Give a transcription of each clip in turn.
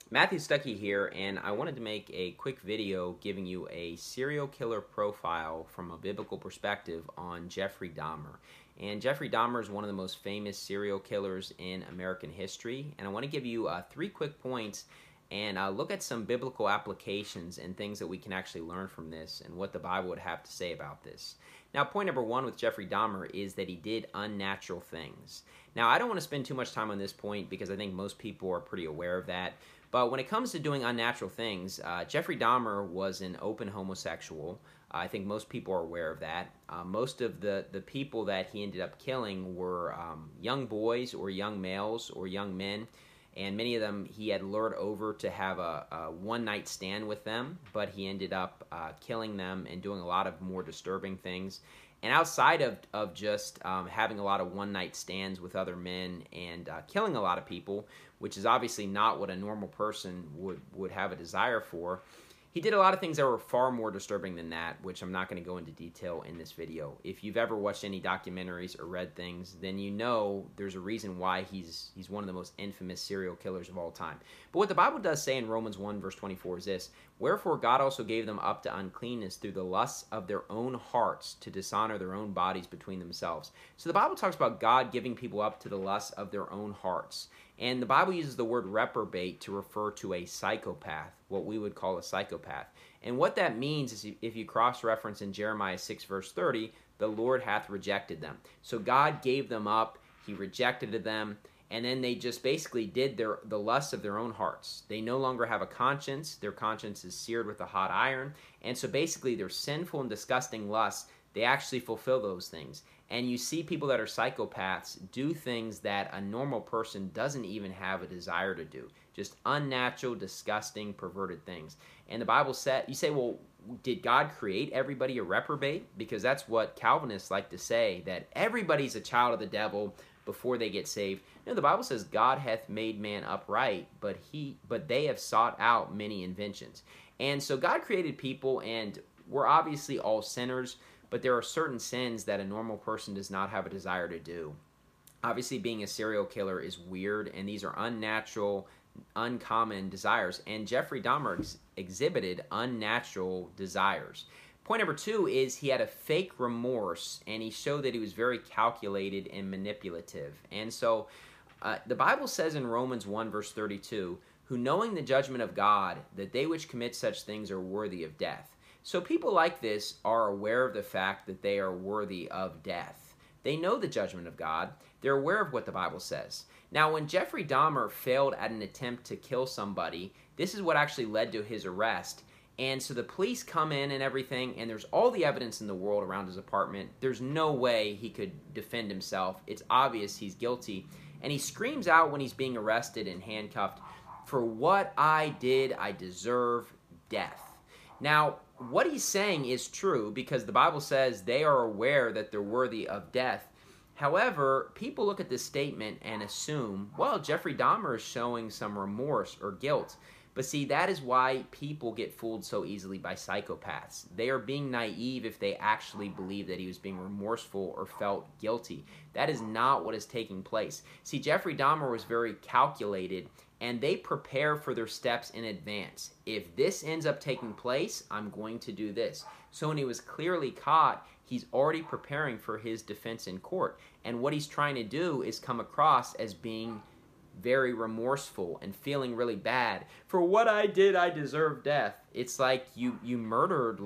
Matthew Stuckey here, and I wanted to make a quick video giving you a serial killer profile from a biblical perspective on Jeffrey Dahmer. And Jeffrey Dahmer is one of the most famous serial killers in American history, and I want to give you 3 quick points and look at some biblical applications and things that we can actually learn from this and what the Bible would have to say about this. Now, point number 1 with Jeffrey Dahmer is that he did unnatural things. Now, I don't want to spend too much time on this point because I think most people are pretty aware of that. But when it comes to doing unnatural things, Jeffrey Dahmer was an open homosexual. I think most people are aware of that. Most of the people that he ended up killing were young boys or young males or young men. And many of them he had lured over to have a one-night stand with them, but he ended up killing them and doing a lot of more disturbing things. And outside of just having a lot of one-night stands with other men and killing a lot of people, which is obviously not what a normal person would have a desire for, he did a lot of things that were far more disturbing than that, which I'm not going to go into detail in this video. If you've ever watched any documentaries or read things, then you know there's a reason why he's one of the most infamous serial killers of all time. But what the Bible does say in Romans 1 verse 24 is this: "Wherefore God also gave them up to uncleanness through the lusts of their own hearts to dishonor their own bodies between themselves." So the Bible talks about God giving people up to the lusts of their own hearts. And the Bible uses the word reprobate to refer to a psychopath, what we would call a psychopath. And what that means is, if you cross-reference in Jeremiah 6 verse 30, the Lord hath rejected them. So God gave them up, he rejected them, and then they just basically did the lusts of their own hearts. They no longer have a conscience. Their conscience is seared with a hot iron. And so basically their sinful and disgusting lusts, they actually fulfill those things. And you see people that are psychopaths do things that a normal person doesn't even have a desire to do. Just unnatural, disgusting, perverted things. And the Bible said, you say, well, did God create everybody a reprobate? Because that's what Calvinists like to say, that everybody's a child of the devil before they get saved. No, the Bible says God hath made man upright, but they have sought out many inventions. And so God created people, and we're obviously all sinners, but there are certain sins that a normal person does not have a desire to do. Obviously, being a serial killer is weird, and these are unnatural, uncommon desires. And Jeffrey Dahmer exhibited unnatural desires. Point number 2 is he had a fake remorse, and he showed that he was very calculated and manipulative. And so the Bible says in Romans 1 verse 32, "Who knowing the judgment of God, that they which commit such things are worthy of death." So people like this are aware of the fact that they are worthy of death. They know the judgment of God. They're aware of what the Bible says. Now, when Jeffrey Dahmer failed at an attempt to kill somebody, this is what actually led to his arrest. And so the police come in and everything, and there's all the evidence in the world around his apartment. There's no way he could defend himself. It's obvious he's guilty. And he screams out when he's being arrested and handcuffed, "For what I did, I deserve death." Now, what he's saying is true because the Bible says they are aware that they're worthy of death. However, people look at this statement and assume, well, Jeffrey Dahmer is showing some remorse or guilt. But see, that is why people get fooled so easily by psychopaths. They are being naive if they actually believe that he was being remorseful or felt guilty. That is not what is taking place. See, Jeffrey Dahmer was very calculated, and they prepare for their steps in advance. If this ends up taking place, I'm going to do this. So when he was clearly caught, he's already preparing for his defense in court. And what he's trying to do is come across as being very remorseful and feeling really bad. "For what I did, I deserve death." It's like you murdered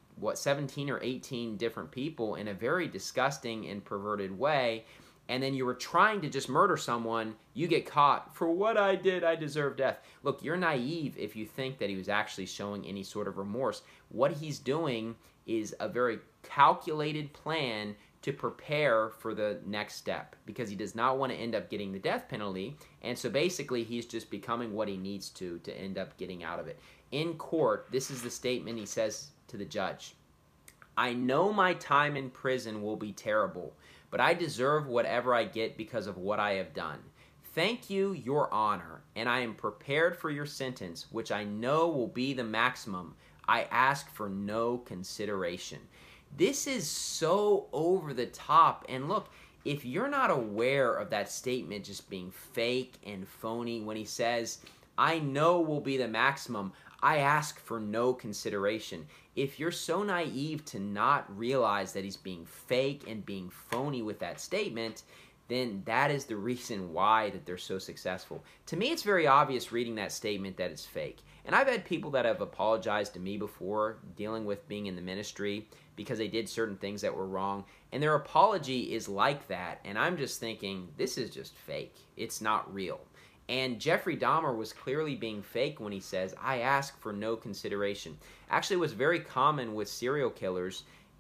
17 or 18 different people in a very disgusting and perverted way, and then you were trying to just murder someone, you get caught. "For what I did, I deserve death." Look, you're naive if you think that he was actually showing any sort of remorse. What he's doing is a very calculated plan to prepare for the next step, because he does not want to end up getting the death penalty, and so basically he's just becoming what he needs to end up getting out of it. In court, this is the statement he says to the judge: "I know my time in prison will be terrible, but I deserve whatever I get because of what I have done. Thank you, Your Honor, and I am prepared for your sentence, which I know will be the maximum. I ask for no consideration." This is so over the top. And look, if you're not aware of that statement just being fake and phony when he says, I know will be the maximum. I ask for no consideration. If you're so naive to not realize that he's being fake and being phony with that statement, then that is the reason why that they're so successful. To me, it's very obvious reading that statement that it's fake. And I've had people that have apologized to me before dealing with being in the ministry because they did certain things that were wrong, and their apology is like that, and I'm just thinking, this is just fake. It's not real. And Jeffrey Dahmer was clearly being fake when he says, I ask for no consideration. Actually, what's very common with serial killers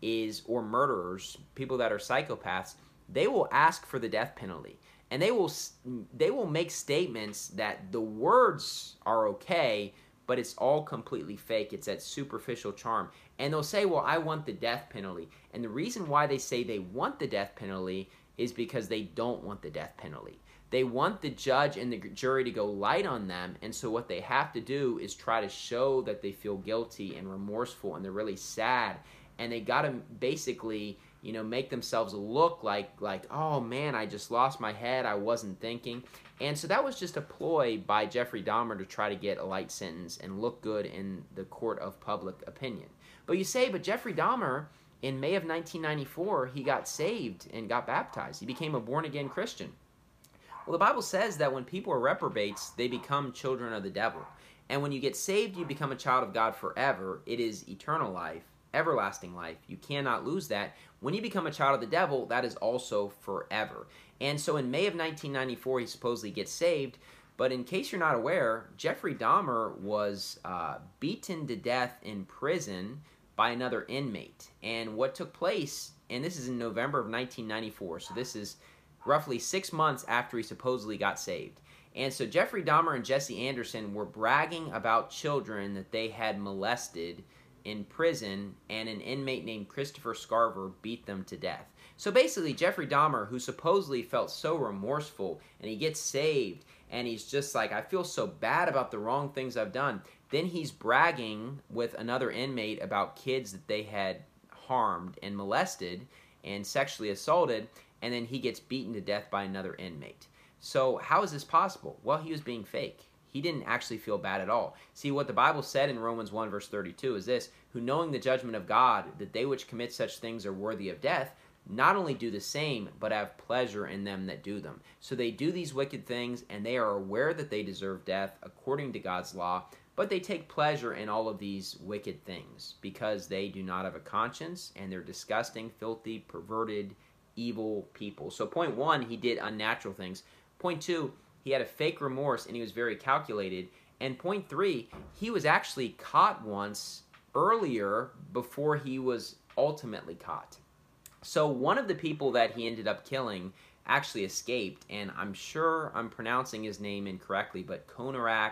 or murderers, people that are psychopaths, they will ask for the death penalty. And they will make statements that the words are okay, but it's all completely fake. It's that superficial charm. And they'll say, well, I want the death penalty. And the reason why they say they want the death penalty is because they don't want the death penalty. They want the judge and the jury to go light on them, and so what they have to do is try to show that they feel guilty and remorseful and they're really sad, and they got to basically, make themselves look like, oh man, I just lost my head, I wasn't thinking. And so that was just a ploy by Jeffrey Dahmer to try to get a light sentence and look good in the court of public opinion. But you say, but Jeffrey Dahmer, in May of 1994, he got saved and got baptized. He became a born-again Christian. Well, the Bible says that when people are reprobates, they become children of the devil. And when you get saved, you become a child of God forever. It is eternal life, everlasting life. You cannot lose that. When you become a child of the devil, that is also forever. And so in May of 1994, he supposedly gets saved. But in case you're not aware, Jeffrey Dahmer was beaten to death in prison by another inmate. And what took place, and this is in November of 1994, so this is roughly 6 months after he supposedly got saved. And so Jeffrey Dahmer and Jesse Anderson were bragging about children that they had molested in prison, and an inmate named Christopher Scarver beat them to death. So basically, Jeffrey Dahmer, who supposedly felt so remorseful, and he gets saved, and he's just like, I feel so bad about the wrong things I've done. Then he's bragging with another inmate about kids that they had harmed and molested and sexually assaulted, and then he gets beaten to death by another inmate. So how is this possible? Well, he was being fake. He didn't actually feel bad at all. See, what the Bible said in Romans 1 verse 32 is this, who knowing the judgment of God, that they which commit such things are worthy of death, not only do the same, but have pleasure in them that do them. So they do these wicked things, and they are aware that they deserve death according to God's law, but they take pleasure in all of these wicked things because they do not have a conscience, and they're disgusting, filthy, perverted, evil people. So point one, he did unnatural things. Point two, he had a fake remorse and he was very calculated. And point three, he was actually caught once earlier before he was ultimately caught. So one of the people that he ended up killing actually escaped, and I'm sure I'm pronouncing his name incorrectly, but Konarak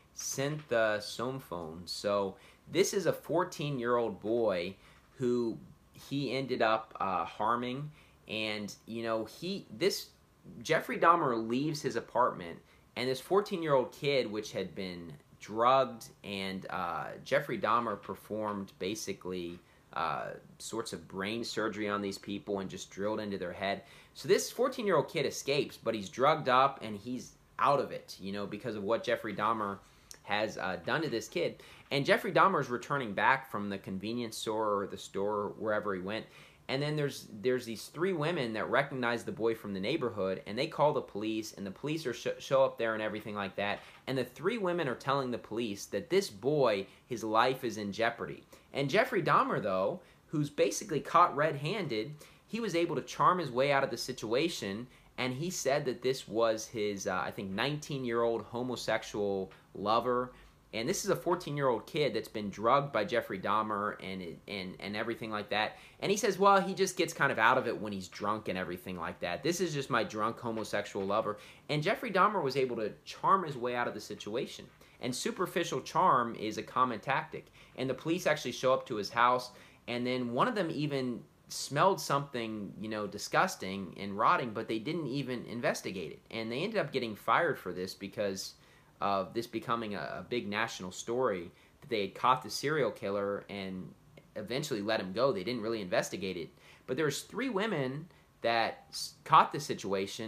Sinthasomphone. So this is a 14-year-old boy who he ended up harming. And, Jeffrey Dahmer leaves his apartment, and this 14-year-old kid, which had been drugged, and Jeffrey Dahmer performed basically sorts of brain surgery on these people and just drilled into their head. So this 14-year-old kid escapes, but he's drugged up, and he's out of it, because of what Jeffrey Dahmer has done to this kid. And Jeffrey Dahmer is returning back from the convenience store or the store, wherever he went. And then there's these three women that recognize the boy from the neighborhood, and they call the police, and the police are show up there and everything like that. And the three women are telling the police that this boy, his life is in jeopardy. And Jeffrey Dahmer, though, who's basically caught red-handed, he was able to charm his way out of the situation, and he said that this was his, 19-year-old homosexual lover. And this is a 14-year-old kid that's been drugged by Jeffrey Dahmer and everything like that. And he says, well, he just gets kind of out of it when he's drunk and everything like that. This is just my drunk homosexual lover. And Jeffrey Dahmer was able to charm his way out of the situation. And superficial charm is a common tactic. And the police actually show up to his house, and then one of them even smelled something, disgusting and rotting, but they didn't even investigate it. And they ended up getting fired for this because of this becoming a big national story, that they had caught the serial killer and eventually let him go. They didn't really investigate it. But there's three women that caught the situation,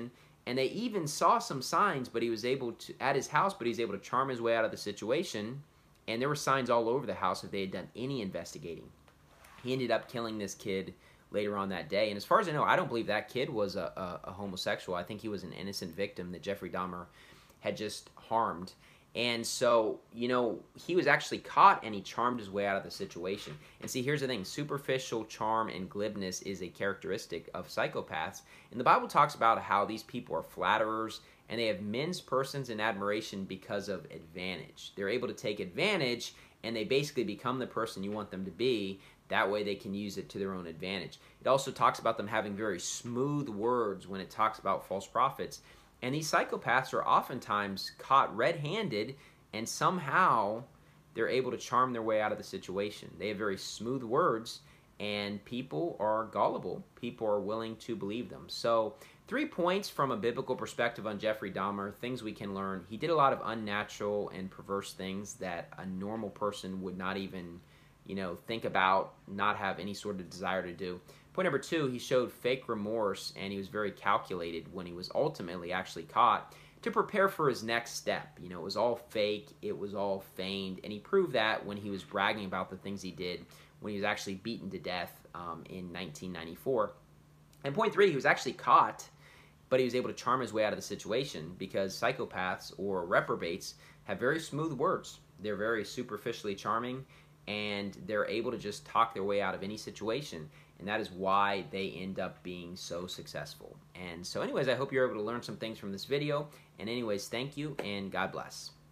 And they even saw some signs, but he was able to, at his house, but he was able to charm his way out of the situation. And there were signs all over the house if they had done any investigating. He ended up killing this kid later on that day. And as far as I know, I don't believe that kid was a homosexual. I think he was an innocent victim that Jeffrey Dahmer had just harmed. And so, you know, he was actually caught and he charmed his way out of the situation. And see, here's the thing. Superficial charm and glibness is a characteristic of psychopaths. And the Bible talks about how these people are flatterers and they have men's persons in admiration because of advantage. They're able to take advantage and they basically become the person you want them to be. That way they can use it to their own advantage. It also talks about them having very smooth words when it talks about false prophets. And these psychopaths are oftentimes caught red-handed, and somehow they're able to charm their way out of the situation. They have very smooth words, and people are gullible. People are willing to believe them. So 3 points from a biblical perspective on Jeffrey Dahmer, things we can learn. He did a lot of unnatural and perverse things that a normal person would not even, you know, think about, not have any sort of desire to do. Point number 2, he showed fake remorse, and he was very calculated when he was ultimately actually caught to prepare for his next step. You know, it was all fake, it was all feigned, and he proved that when he was bragging about the things he did when he was actually beaten to death in 1994. And point 3, he was actually caught, but he was able to charm his way out of the situation because psychopaths or reprobates have very smooth words. They're very superficially charming, and they're able to just talk their way out of any situation. And that is why they end up being so successful. And so anyways, I hope you're able to learn some things from this video. And anyways, thank you and God bless.